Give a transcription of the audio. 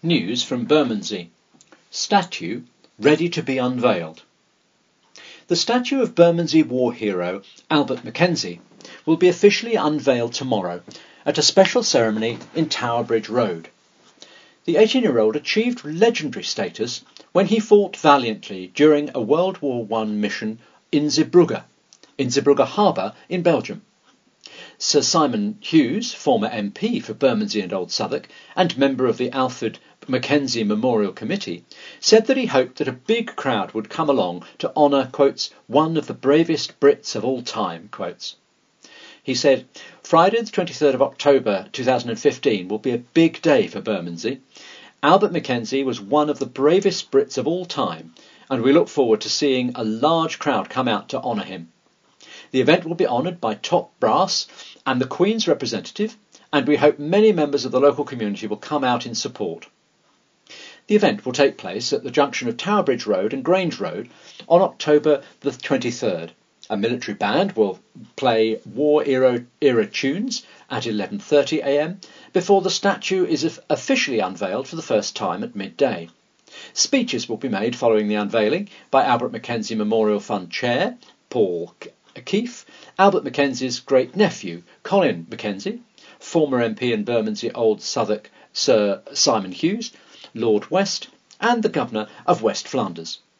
News from Bermondsey. Statue ready to be unveiled. The statue of Bermondsey war hero Albert Mackenzie will be officially unveiled tomorrow at a special ceremony in Tower Bridge Road. The 18-year-old achieved legendary status when he fought valiantly during a World War I mission in Zeebrugge Harbour in Belgium. Sir Simon Hughes, former MP for Bermondsey and Old Southwark and member of the Alfred Mackenzie Memorial Committee, said that he hoped that a big crowd would come along to honour, quotes, one of the bravest Brits of all time, quotes. He said, Friday the 23rd of October 2015 will be a big day for Bermondsey. Albert Mackenzie was one of the bravest Brits of all time, and we look forward to seeing a large crowd come out to honour him. The event will be honoured by top brass and the Queen's representative, and we hope many members of the local community will come out in support. The event will take place at the junction of Tower Bridge Road and Grange Road on October the 23rd. A military band will play war-era tunes at 11:30 a.m. before the statue is officially unveiled for the first time at midday. Speeches will be made following the unveiling by Albert Mackenzie Memorial Fund Chair Paul Keefe, Albert Mackenzie's great-nephew Colin Mackenzie, former MP and Bermondsey Old Southwark Sir Simon Hughes, Lord West and the Governor of West Flanders.